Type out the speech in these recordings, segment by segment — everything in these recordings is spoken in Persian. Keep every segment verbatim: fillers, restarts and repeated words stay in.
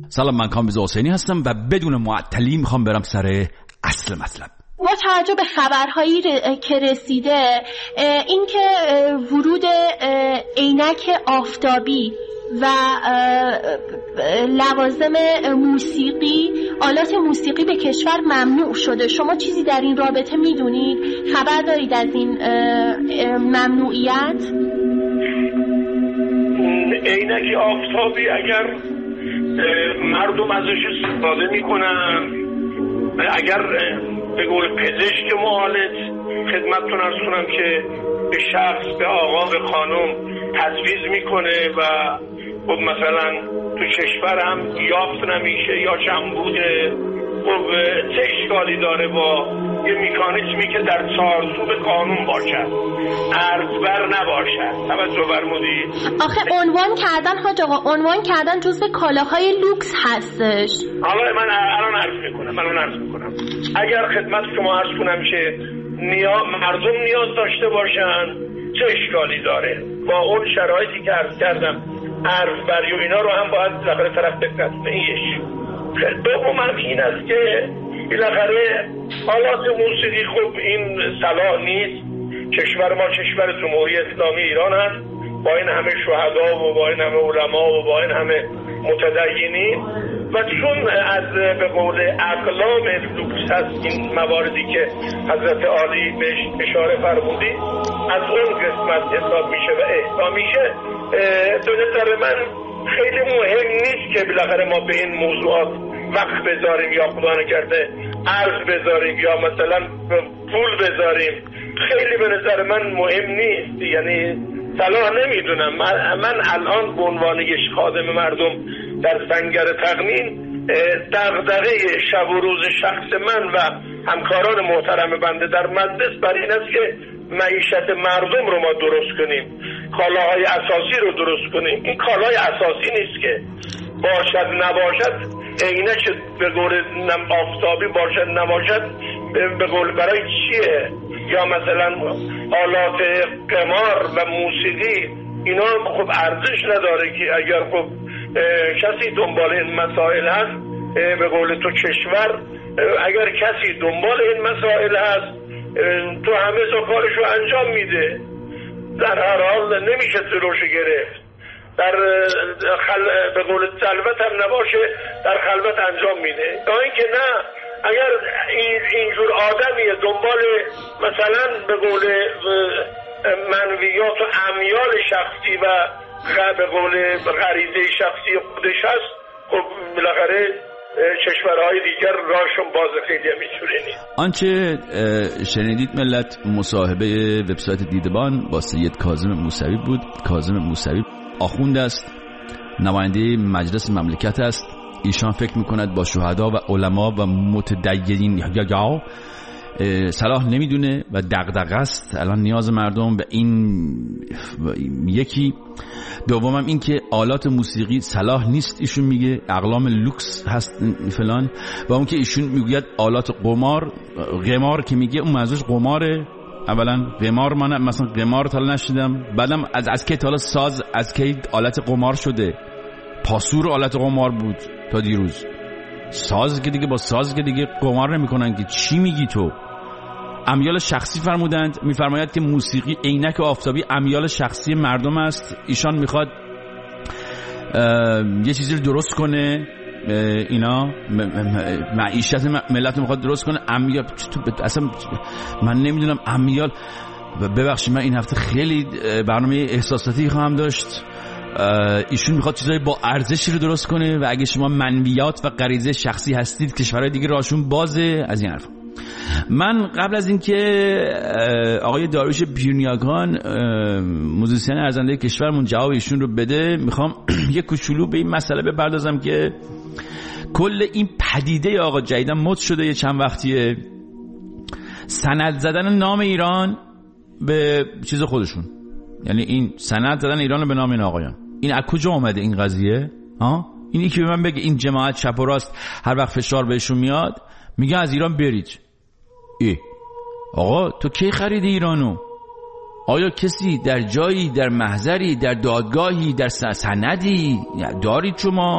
سلام، من کامبیز حسینی هستم و بدون معطلی میخوام برم سر اصل مطلب. با توجه به خبرهایی که رسیده، این که ورود عینک آفتابی و لوازم موسیقی، آلات موسیقی به کشور ممنوع شده، شما چیزی در این رابطه میدونید؟ خبر دارید از این ممنوعیت؟ عینک آفتابی اگر مردم ازش استفاده میکنن، اگر به قول پزشک معالج خدمتتون عرض کنم که به شخص، به آقا، به خانم تجویز میکنه و خب مثلا تو کشور هم یافت نمیشه یا جنبوده، خب چه اشکالی داره با یه میکانیزمی که در چارچوب قانون باشد، ارزبر نباشد؟ توجه فرمودید؟ آخه عنوان کردن حاج آقا، عنوان کردن جزو کالاهای لوکس هستش. حالا من الان عرض میکنم من الان عرض میکنم اگر خدمت شما عرض کنم که نیاز مردم نیاز داشته باشن، چه اشکالی داره؟ با اون شرایطی که عرض کردم، ارزبری و اینا رو هم باید بالاخره طرف دقت کنه. این دوم هم این است که بالاخره آلات موسیقی خب این صلاح نیست. کشور ما کشور جمهوری اسلامی ایران هست، با این همه شهدا و با این همه علما و با این همه متدینین، و چون از به قول اقلام لوکس هست این مواردی که حضرت عالی بهش اشاره فرمودی، از اون قسمت حساب میشه و احسا میشه. به نظر من خیلی مهم نیست که بالاخره ما به این موضوعات وقت بذاریم یا خدا نکرده ارز بذاریم یا مثلا پول بذاریم. خیلی به نظر من مهم نیست. یعنی صلاح نمیدونم من, من الان به عنوان یک خادم مردم در سنگر تقنین، دغدغه شب و روز شخص من و همکاران محترم بنده در مجلس بر این است که معیشت مردم رو ما درست کنیم، کالاهای اساسی رو درست کنیم. این کالای اساسی نیست که باشد نباشد، عینک به قول آفتابی باشد نباشد، به قول برای چیه؟ یا مثلا آلات قمار و موسیقی، اینا خب ارزش نداره که اگر خب کسی دنبال این مسائل هست، به قول تو کشور اگر کسی دنبال این مسائل هست تو همه تا کارشو انجام میده. در هر حال نمیشه جلوشو گرفت. در خل... به قول جلوت هم نباشه، در خلوت انجام میده. تا اینکه نه، اگر این اینجور آدمیه دنبال مثلا به قول منویات و امیال شخصی و به قول غریزه شخصی خودش هست، خب بالاخره کشورهای دیگر راهشون باز خیلی میتونه نیست. آنچه شنیدید ملت مصاحبه وبسایت دیدبان با سید کاظم موسوی بود. کاظم موسوی آخوند است، نماینده مجلس مملکت است. ایشان فکر میکند با شهدا و علما و متدینین یا صلاح نمیدونه و دغدغه است الان نیاز مردم به این. یکی دومم این که آلات موسیقی صلاح نیست، ایشون میگه اقلام لوکس هست فلان، و اون که ایشون میگوید آلات قمار، قمار که میگه اون منظورش قماره. اولا قمار، من مثلا قمار تا نشیدم، بعدم از از کی تا ساز از کی آلت قمار شده؟ پاسور آلت قمار بود تا دیروز. ساز که دیگه با ساز که دیگه قمار نمیکنن که. چی میگی تو؟ امیال شخصی فرمودند. میفرماید که موسیقی عینک آفتابی امیال شخصی مردم است. ایشان میخواد یه چیزی رو درست کنه، اینا معیشت ملت رو میخواد درست کنه. امیال اصلا من نمیدونم امیال. ببخشید من این هفته خیلی برنامه احساساتی خواهم داشت. ایشون میخواد چیزای با ارزشی رو درست کنه و اگه شما منویات و غریزه شخصی هستید کشورهای دیگه راهشون بازه. از این حرف من قبل از اینکه آقای داریوش پیرنیاکان موزیسین ارزنده کشورمون جواب ایشون رو بده، میخوام یک کوچولو به این مسئله بپردازم که کل این پدیده آقا جدیدن مد شده یه چند وقتیه، سند زدن نام ایران به چیز خودشون. یعنی این سند زدن ایران به نام این آقایان. این از کجا اومده این قضیه؟ ها؟ اینی که به من بگه این جماعت چپ و راست هر وقت فشار بهشون میاد میگه از ایران برید. ای آقا تو کی خریدی ایرانو؟ آیا کسی در جایی، در محضری، در دادگاهی، در سندی دارید شما؟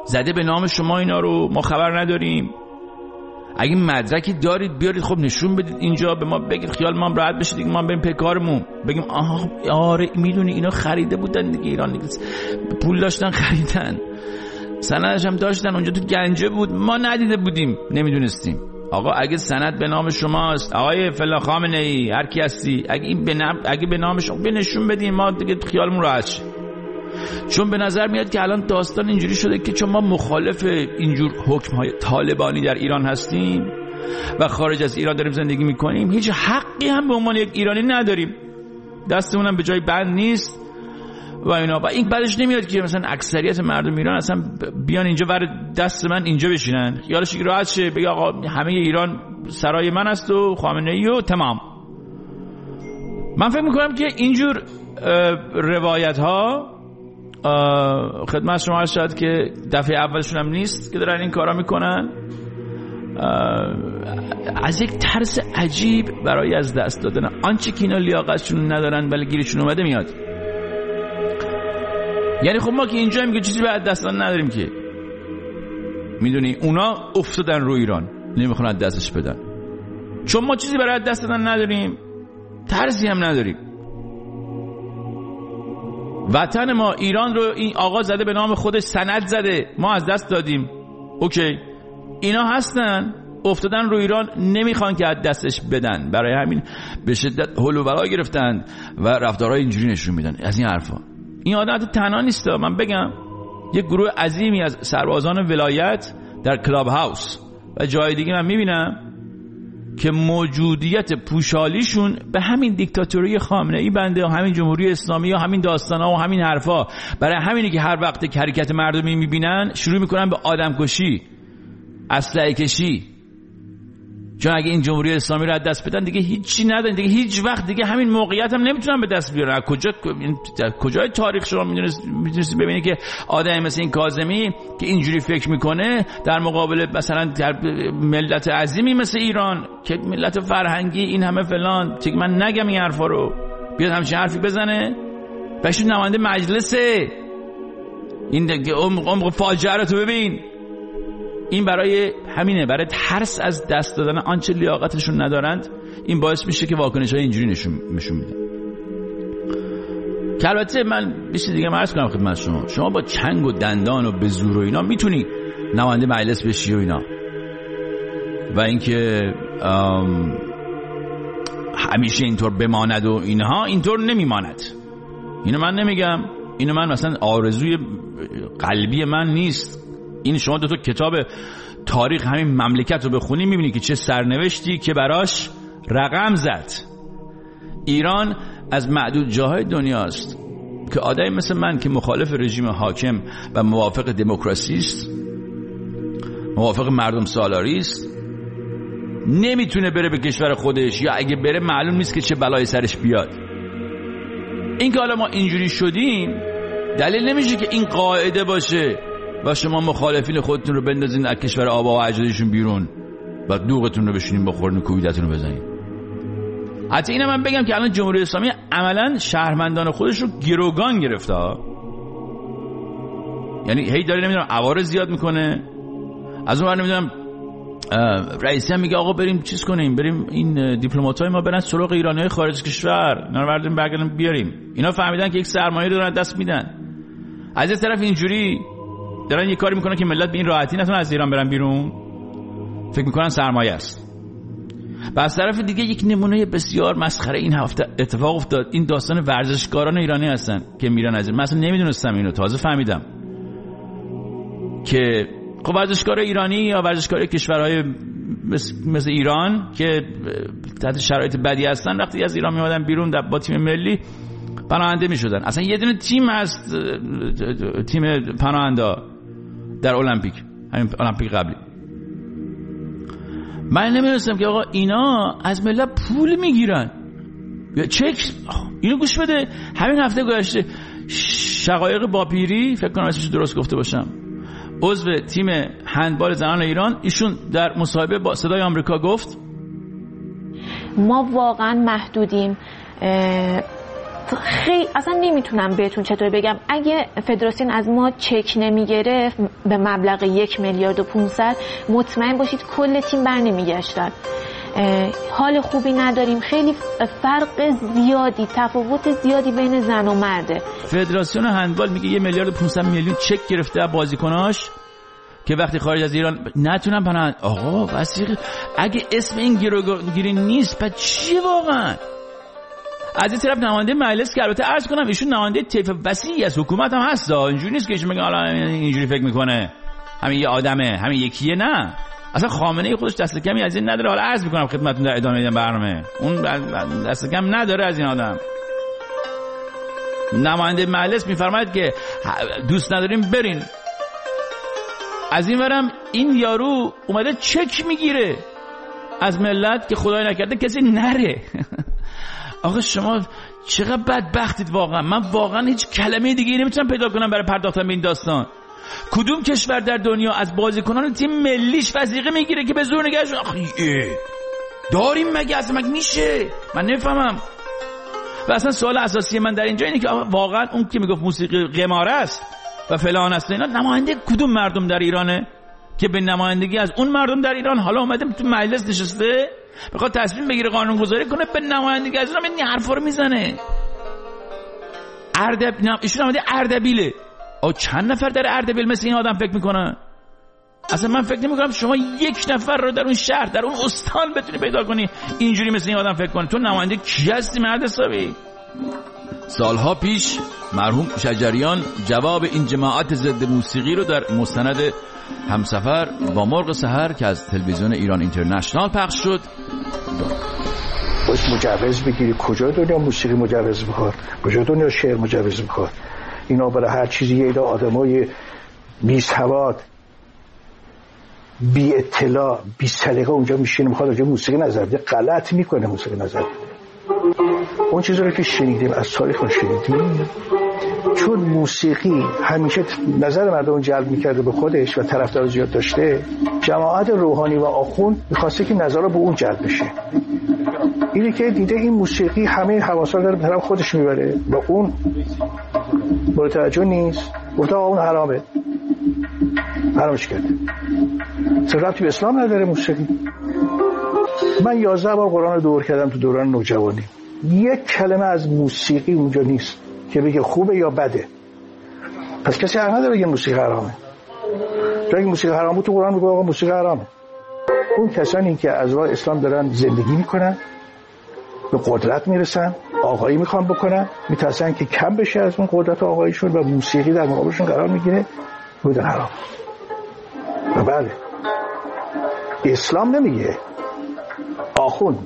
زده به نام شما اینا رو، ما خبر نداریم. اگه مدرکی دارید بیارید، خب نشون بدید اینجا، به ما بگید، خیال ما هم راحت بشه دیگه، ما بریم پی کارمون، بگیم آها آره میدونی اینا خریده بودن دیگه، ایران دیگه پول داشتن خریدن، سندش هم داشتن، اونجا تو گنجه بود، ما ندیده بودیم نمیدونستیم. آقا اگه سند به نام شماست آقای فلان خامنه ای هر کی هستی، اگه این به نام اگه به نام شما بنشون بدین ما دیگه خیالمون راحت شه. چون به نظر میاد که الان داستان اینجوری شده که چون ما مخالف اینجور حکم‌های طالبانی در ایران هستیم و خارج از ایران داریم زندگی میکنیم، هیچ حقی هم به عنوان یک ایرانی نداریم، دستمون هم به جای بند نیست و اینا. و این بعدش نمیاد که مثلا اکثریت مردم ایران اصلا بیان اینجا ور دست من اینجا بشینن، خیالش راحت شه، بگه آقا همه ایران سرای من است و خامنه‌ای و تمام. من فکر میکنم که اینجور روایت ها خدمت شما عرض شد که دفعه اولشون هم نیست که دارن این کارا میکنن، از یک ترس عجیب برای از دست دادن آنچه که اینا لیاقتشون ندارن ولی گیرشون اومده میاد. یعنی خب ما که اینجا میگه چیزی برای دست دادن نداریم که، میدونی اونا افتادن رو ایران نمیخوان از دستش بدن، چون ما چیزی برای دست دادن نداریم، ترسی هم نداریم. وطن ما ایران رو این آقا زده به نام خودش، سند زده، ما از دست دادیم، اوکی، اینا هستن افتادن رو ایران نمیخوان که از دستش بدن، برای همین به شدت هول و بلا گرفتن و رفتارهای اینجوری نشون میدن. از این حرفا این عادت تنها نیست، من بگم یک گروه عظیمی از سربازان ولایت در کلاب هاوس و جای دیگه من میبینم که موجودیت پوشالیشون به همین دیکتاتوری خامنه‌ای بنده و همین جمهوری اسلامی و همین داستانا و همین حرفا. برای همینی که هر وقت حرکت مردمی میبینن شروع میکنن به آدم کشی، اسلحه کشی، چون اگه این جمهوری اسلامی رو از دست بدن دیگه هیچی ندارن دیگه، هیچ وقت دیگه همین موقعیت هم نمیتونن به دست بیارن. کجا کجای تاریخ شما میدونید ببینید که آدمی مثل این کاظمی که اینجوری فکر میکنه در مقابل مثلا در ملت عظیمی مثل ایران که ملت فرهنگی این همه فلان، چه من نگم این حرفا رو، بیاد همچین حرفی بزنه، بهشون نماینده مجلسه، این عمق فاجعه رو تو ببین. این برای همینه، برای ترس از دست دادن آنچه لیاقتشون ندارند، این باعث میشه که واکنش‌های اینجوری نشون نشون میدن. که البته من بیشتر دیگه عرض کنم خدمت شما، شما با چنگ و دندان و به زور و اینا میتونی نماینده مجلس بشی و اینا، و اینکه همیشه اینطور بماند و اینها، اینطور نمیماند. اینو من نمیگم، اینو من مثلا آرزوی قلبی من نیست. این شما دو تا کتاب تاریخ همین مملکت رو بخونی میبینی که چه سرنوشتی که براش رقم زد. ایران از معدود جاهای دنیاست که آدمی مثل من که مخالف رژیم حاکم و موافق دموکراسی است، موافق مردم سالاری است، نمیتونه بره به کشور خودش، یا اگه بره معلوم نیست که چه بلای سرش بیاد. این که حالا ما اینجوری شدیم دلیل نمیشه که این قاعده باشه و شما مخالفین خودتون رو بندازین از کشور آبا و اجدادشون بیرون و دوغتون رو بشینین بخورین و کوبیدتون رو بزنین. حتی اینم من بگم که الان جمهوری اسلامی عملا شهروندان خودش رو گروگان گرفته ها. یعنی هی داره نمیدونم عوارض زیاد میکنه، از اون ور نمیدونم رئیسی هم میگه آقا بریم چیز کنیم، بریم این دیپلمات‌های ما برن سراغ ایرانیای خارج کشور، اینا رو برداریم برگردیم بیاریم. اینا فهمیدن که یک سرمایه رو دارن دست میدن. از یه طرف اینجوری دارن یه کاری میکنن که ملت به این راحتی نتونن از ایران برن بیرون، فکر میکنن سرمایه است. و از طرف دیگه یک نمونه بسیار مسخره این هفته اتفاق افتاد، این داستان ورزشکاران ایرانی هستن که میرن از این. من اصلا نمیدونستم اینو، تازه فهمیدم که خب ورزشکار ایرانی یا ورزشکار کشورهای مثل ایران که تحت شرایط بدی هستن وقتی از ایران میادن بیرون در با تیم ملی پناهنده میشدن. اصلا یه دونه تیم هست، تیم پناهنده در المپیک، همین المپیک قبلی. من نمیدونستم که آقا اینا از ملت پول میگیرن. چک اینو گوش بده، همین هفته گذشته شقایق باپیری، فکر کنم اسمش درست گفته باشم، عضو تیم هندبال زنان ایران، ایشون در مصاحبه با صدای آمریکا گفت ما واقعا محدودیم، خیلی اصلا نمیتونم بهتون چطور بگم، اگه فدراسیون از ما چک نمیگرفت به مبلغ یک میلیارد و پونصد، مطمئن باشید کل تیم بر نمیگشتن. حال خوبی نداریم، خیلی فرق زیادی، تفاوت زیادی بین زن و مرده. فدراسیون هندبال میگه یه میلیارد و پونصد میلیون چک گرفته از بازیکناش که وقتی خارج از ایران نتونن پناه. آقا وسیق اگه اسم این گیروگیری نیست پس چی واقعا؟ از این طرف نماینده مجلس که البته عرض کنم ایشون نماینده طیف وسیعی از حکومت هم هست، اینجوری نیست که ایشون بگه حالا اینجوری فکر میکنه همین یه آدمه همین یکیه، نه اصلا خامنه ای خودش دست کمی از این نداره. حالا عرض میکنم خدمتتون در ادامه این برنامه، اون دست کم نداره از این آدم. نماینده مجلس میفرماید که دوست نداریم برین. از این ورم این یارو اومده چک میگیره از ملت که خدای نکرده کسی نره. آقا شما چقدر بدبختید واقعا. من واقعا هیچ کلمه دیگه نمیتونم پیدا کنم برای پرداختن به این داستان. کدوم کشور در دنیا از بازیکنان تیم ملیش وثیقه میگیره که به زور نگهش؟ آخه داریم مگه؟ اصلا مگه میشه؟ من نفهمم. و اصلا سوال اساسی من در اینجا اینه که واقعا اون که میگفت موسیقی قمار است و فلان است اینا، نماینده کدوم مردم در ایرانه که به نمایندگی از اون مردم در ایران حالا اومده تو مجلس نشسته بخواد تصمیم بگیره قانون گذاری کنه به نمایندگی از اونم این حرفا رو میزنه؟ اردب نه ایشون اومده اردبیله. آ چند نفر در اردبیل مثل این آدم فکر میکنن؟ اصلا من فکر نمیکنم شما یک نفر رو در اون شهر در اون استان بتونی پیدا کنی اینجوری مثل این آدم فکر کنی. تو نماینده کی هستی مرد حسابی؟ سالها پیش مرحوم شجریان جواب این جماعت ضد موسیقی رو در مستند همسفر با مرغ سحر که از تلویزیون ایران اینترنشنال پخش شد. باید مجوز بگیری. کجا دنیا موسیقی مجوز میخواد؟ کجا دنیا شعر مجوز میخواد؟ اینا برای هر چیزی یه عده آدمای بی سواد بی اطلاع بی سلیقه اونجا میشینه میخواد راجع موسیقی نظر بده. غلط میکنه موسیقی نظر بده. اون چیزا رو که شنیدیم از تاریخ رو شنیدیم، چون موسیقی همیشه نظر مردم جلب میکرده به خودش و طرفدار زیاد داشته، جماعت روحانی و آخوند میخواسته که نظر رو به اون جلب بشه. اینی که دیده این موسیقی همه حواسا رو به طرف خودش میبره و اون مورد توجه نیست، گفته اون حرامه، حرامش کرده. ربطی به اسلام نداره موسیقی. من یازده بار قرآن رو دور کردم تو دوران نوجوانی، یک کلمه از موسیقی اونجا نیست که بگه خوبه یا بده. پس کسی حق نداره بگه موسیقی حرامه. چون اگه موسیقی حرام بود تو قرآن میگه آقا موسیقی حرامه. اون کسانی که از راه اسلام دارن زندگی میکنن، به قدرت میرسن، آقایی میخوان بکنن، میترسن که کم بشه از اون قدرت آقاییشون و موسیقی در مقابلشون قرار میگیره، بوده حرام. و بله اسلام نمیگه، آخوند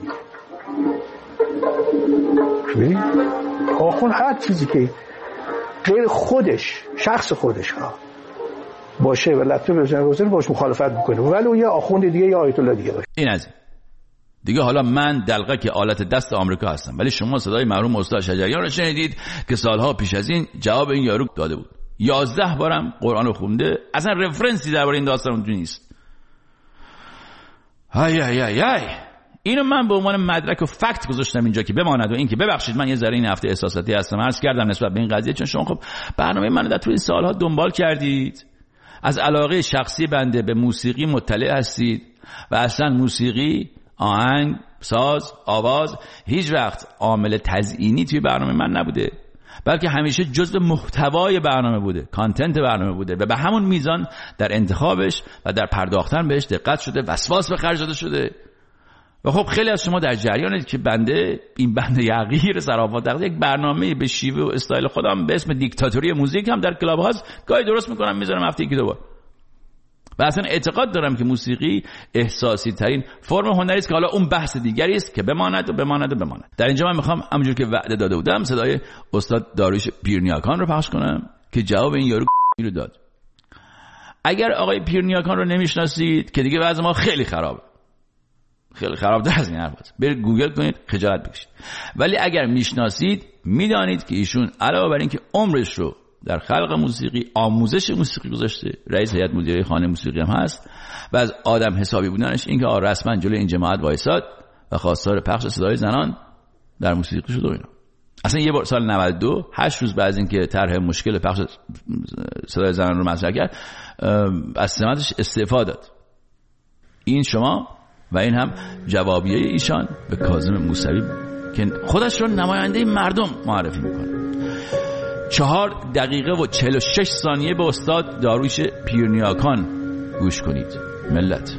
میگه. آخوند هر چیزی که غیر خودش شخص خودش ها باشه و لطفه بزنه بزنه باش مخالفت میکنه، ولی اون یه آخوند دیگه یا آیت الله دیگه باشه. این از این دیگه. حالا من دلقه که آلت دست آمریکا هستم، ولی شما صدای مرحوم استاد شجریان رو شنیدید که سالها پیش از این جواب این یارو داده بود. یازده بارم قرآن رو خونده، اصلا رفرنسی درباره این داستان اونجا نیست. های های های های اینو من به عنوان مدرک و فکت گذاشتم اینجا که بماند. و این که ببخشید من یه ذره این هفته احساساتی هستم عرض کردم نسبت به این قضیه، چون شما خب برنامه منو در طول این سالها دنبال کردید، از علاقه شخصی بنده به موسیقی مطلع هستید و اصلا موسیقی، آهنگ، ساز، آواز هیچ وقت عامل تزیینی توی برنامه من نبوده، بلکه همیشه جزء محتوای برنامه بوده، کانتنت برنامه بوده و به همون میزان در انتخابش و در پرداختن بهش دقت شده، وسواس به خرج داده شده. و خب خیلی از شما در جریانید که بنده این بنده یغیر صرافات در یک برنامه به شیوه و استایل خودم به اسم دیکتاتوری موزیک هم در کلاب هاست گاهی درست میکنم میذارم هفته یکی دو بار. و اصلا اعتقاد دارم که موسیقی احساسی ترین فرم هنری است که حالا اون بحث دیگری است که بماند و بماند و بماند. در اینجا من میخوام همونجور که وعده داده بودم صدای استاد داریوش پیرنیاکان رو پخش کنم که جواب این یارو رو داد. اگر آقای پیرنیاکان رو نمیشناسید که دیگه وضع ما خیلی خرابه، خیلی خراب‌تر از این حرف است، برید گوگل کنید خجالت بکشید. ولی اگر میشناسید میدانید که ایشون علاوه بر اینکه عمرش رو در خلق موسیقی، آموزش موسیقی گذاشته، رئیس هیئت مدیره خانه موسیقی هم هست و از آدم حسابی بودنش اینکه رسما جلوی این جماعت وایساد و خواستار پخش صدای زنان در موسیقی شد و اینا. اصلا یه بار سال نود و دو هشت روز بعد از اینکه طرح مشکل پخش صدای زنان رو مطرح کرد از سمتش استعفا داد. این شما و این هم جوابیه ایشان به کاظم موسوی که خودش رو نماینده مردم معرفی میکنه. چهار دقیقه و چهل و شش ثانیه به استاد داریوش پیرنیاکان گوش کنید. ملت،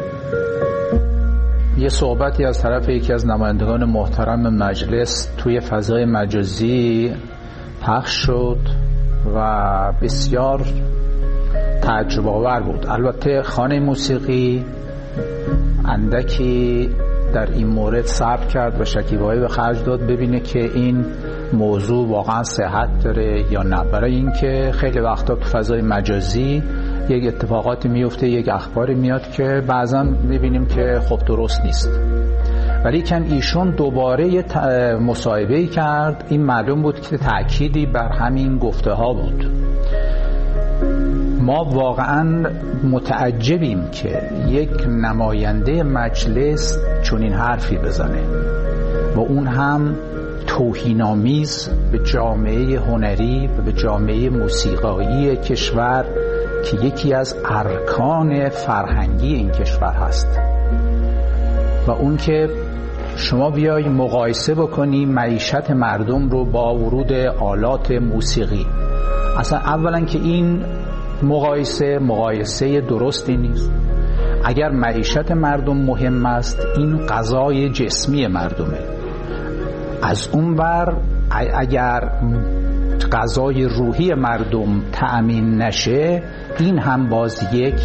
یه صحبتی از طرف یکی از نمایندگان محترم مجلس توی فضای مجازی پخش شد و بسیار تعجب آور بود. البته خانه موسیقی اندکی در این مورد صبر کرد و شکیبایی به خرج داد ببینه که این موضوع واقعا صحت داره یا نه، برای اینکه خیلی وقتا تو فضای مجازی یک اتفاقاتی میفته، یک اخباری میاد که بعضا میبینیم که خب درست نیست. ولی کن ایشون دوباره یه مصاحبه‌ای کرد، این معلوم بود که تأکیدی بر همین گفته ها بود. ما واقعا متعجبیم که یک نماینده مجلس چنین حرفی بزنه و اون هم توهین‌آمیز به جامعه هنری و به جامعه موسیقایی کشور که یکی از ارکان فرهنگی این کشور هست. و اون که شما بیای مقایسه بکنی معیشت مردم رو با ورود آلات موسیقی، اصلا اولا که این مقایسه مقایسه درستی نیست. اگر معیشت مردم مهم است، این غذای جسمی مردمه. از اون بر اگر غذای روحی مردم تأمین نشه، این هم باز یک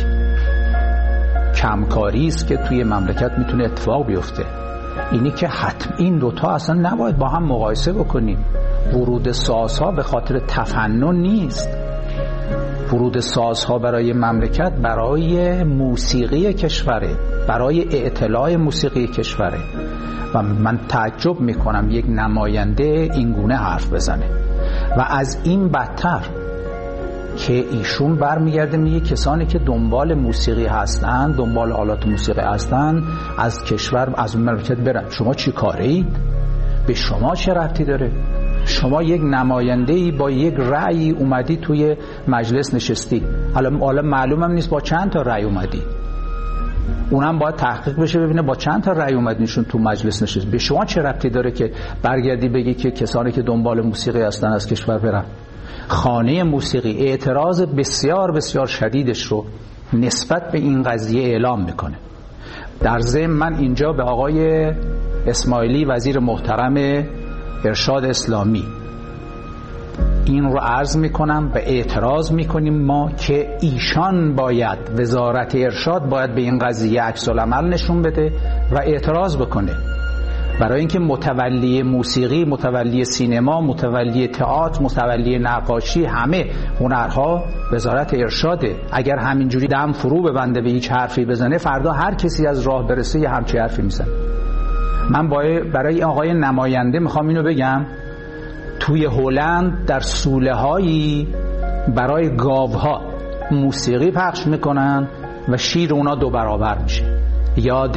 کمکاری است که توی مملکت میتونه اتفاق بیفته. اینی که حتم این دوتا اصلا نباید با هم مقایسه بکنیم. ورود سازها به خاطر تفنن نیست. ورود سازها برای مملکت برای موسیقی کشوره، برای اطلاع موسیقی کشوره. و من تعجب میکنم یک نماینده این گونه حرف بزنه. و از این بدتر که ایشون برمیگرده میگه کسانی که دنبال موسیقی هستن، دنبال آلات موسیقی هستن، از کشور، از مملکت برن. شما چی کاره اید؟ به شما چه ربطی داره؟ شما یک نماینده‌ای با یک رأی اومدی توی مجلس نشستی. حالا حالا معلومم نیست با چند تا رأی اومدی. اونم باید تحقیق بشه ببینه با چند تا رأی اومدینشون تو مجلس نشست. به شما چه ربطی داره که برگردی بگی که کسانی که دنبال موسیقی هستن از کشور برن؟ خانه موسیقی اعتراض بسیار بسیار شدیدش رو نسبت به این قضیه اعلام میکنه. در ضمن من اینجا به آقای اسماعیلی وزیر محترم ارشاد اسلامی این رو عرض میکنم و اعتراض میکنیم ما که ایشان باید، وزارت ارشاد باید به این قضیه عکس العمل نشون بده و اعتراض بکنه. برای اینکه متولی موسیقی، متولی سینما، متولی تئاتر، متولی نقاشی، همه هنرها وزارت ارشاده. اگر همینجوری دم فرو ببنده به هیچ حرفی بزنه، فردا هر کسی از راه برسه یه همچی حرفی میزنه. من برای آقای نماینده میخوام اینو بگم، توی هلند در سوله هایی برای گاوها موسیقی پخش میکنن و شیر اونا دو برابر میشه. یاد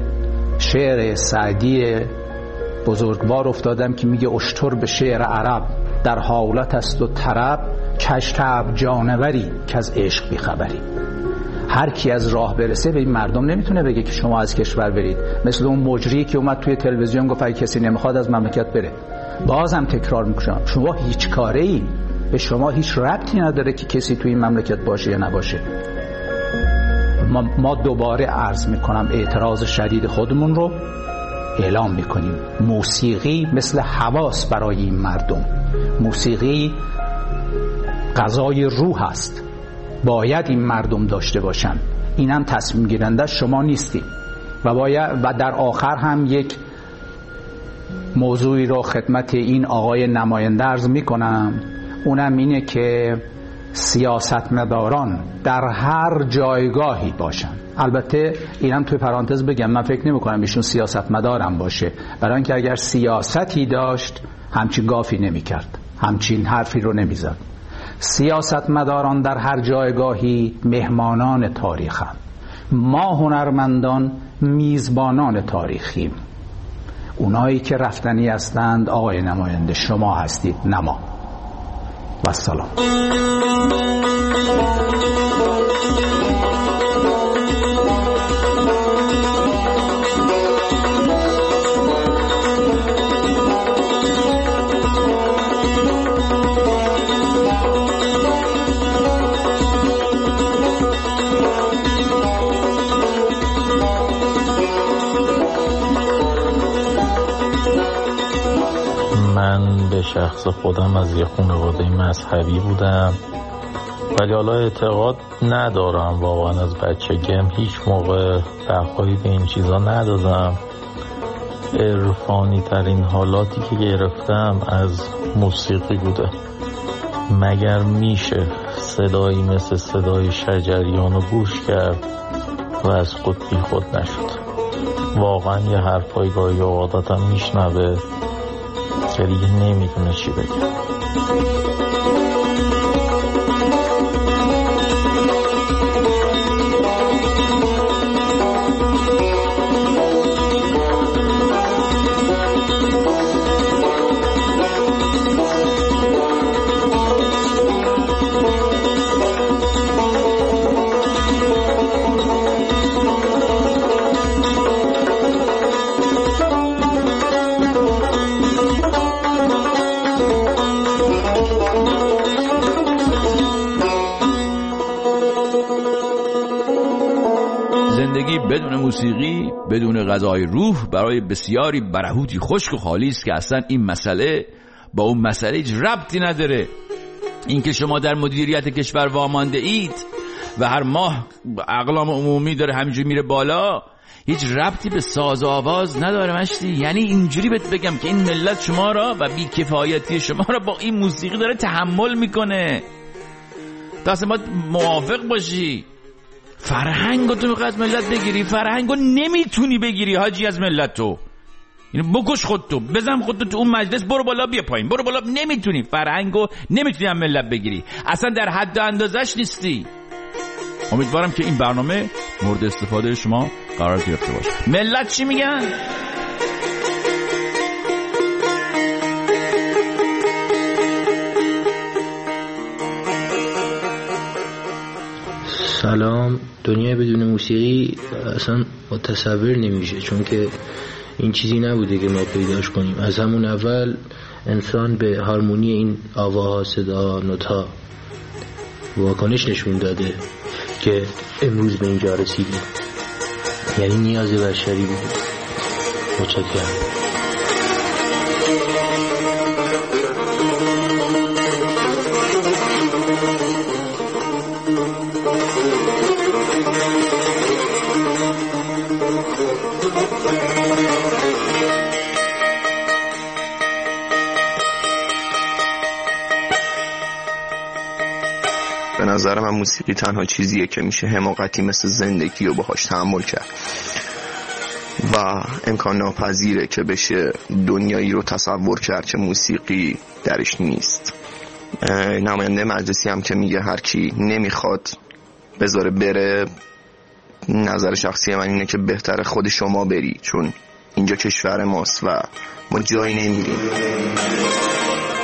شعر سعدی بزرگوار افتادم که میگه اشتر به شعر عرب در حالت است و طرب، کشتب جانوری که از عشق بیخبری. هر کی از راه برسه به این مردم نمیتونه بگه که شما از کشور برید. مثل اون مجری که اومد توی تلویزیون گفت اگه کسی نمیخواد از مملکت بره. بازم تکرار میکنم، شما هیچ کاره ای، به شما هیچ ربطی نداره که کسی توی این مملکت باشه یا نباشه. ما, ما دوباره عرض میکنم اعتراض شدید خودمون رو اعلام میکنیم. موسیقی مثل حواس برای این مردم. موسیقی غذای روح است، باید این مردم داشته باشن. اینم تصمیم گیرنده شما نیستیم. و باید و در آخر هم یک موضوعی رو خدمت این آقای نماینده عرض میکنم، اونم اینه که سیاستمداران در هر جایگاهی باشن. البته اینم توی پرانتز بگم، من فکر نمی کنم ایشون سیاستمدارم باشه، برای اینکه اگر سیاستی داشت همچین گافی نمی کرد، همچین حرفی رو نمی زد. سیاستمداران در هر جایگاهی مهمانان تاریخن. ما هنرمندان میزبانان تاریخیم. اونایی که رفتنی هستند آقای نماینده شما هستید، نما. و سلام. من به شخص خودم از یه خانواده مذهبی بودم، ولی حالا اعتقاد ندارم، واقعا از بچگیم هیچ موقع بهایی به این چیزا ندادم. عرفانی ترین حالاتی که گرفتم از موسیقی بوده. مگر میشه صدایی مثل صدای شجریان رو گوش کرد و از خود بی خود نشد؟ واقعا یه حرفای گاهی اوقات هم میشنوه که دیگه نمیدونه چی بگه. زندگی بدون موسیقی، بدون غذای روح برای بسیاری برهوتی خشک و خالی است که اصلا این مسئله با اون مسئله هیچ ربطی نداره. اینکه شما در مدیریت کشور وامانده اید و هر ماه اقلام عمومی داره همینجوری میره بالا، هیچ ربطی به ساز و آواز نداره مشتی. یعنی اینجوری بهت بگم که این ملت شما را و بیکفایتی شما را با این موسیقی داره تحمل میکنه. تا اصلا باید موافق باشی. فرهنگو تو میخوای از ملت بگیری، فرهنگو نمیتونی بگیری حاجی از ملت. تو اینو بکش خودتو، بزن خودتو تو اون مجلس، برو بالا بیا پایین، برو بالا. نمیتونی، فرهنگو نمیتونی از ملت بگیری، اصلا در حد و اندازش نیستی. امیدوارم که این برنامه مورد استفاده شما قرار گرفته باشه. ملت چی میگن؟ سلام. دنیای بدون موسیقی اصلا متصور نمیشه، چون که این چیزی نبوده که ما پیداش کنیم. از همون اول انسان به هارمونی این آواها، صدا، نوت‌ها واکنش نشون داده که امروز به اینجا رسیدیم. یعنی نیاز بشری بوده. متشکرم. به نظر من موسیقی تنها چیزیه که میشه حماقتی مثل زندگی رو باهاش تحمل کرد و امکان ناپذیره که بشه دنیایی رو تصور کرد که موسیقی درش نیست. نماینده مجلسی هم که میگه هر کی نمیخواد بذاره بره، نظر شخصی من اینه که بهتره خود شما بری، چون اینجا کشور ماست و ما جایی نمیریم.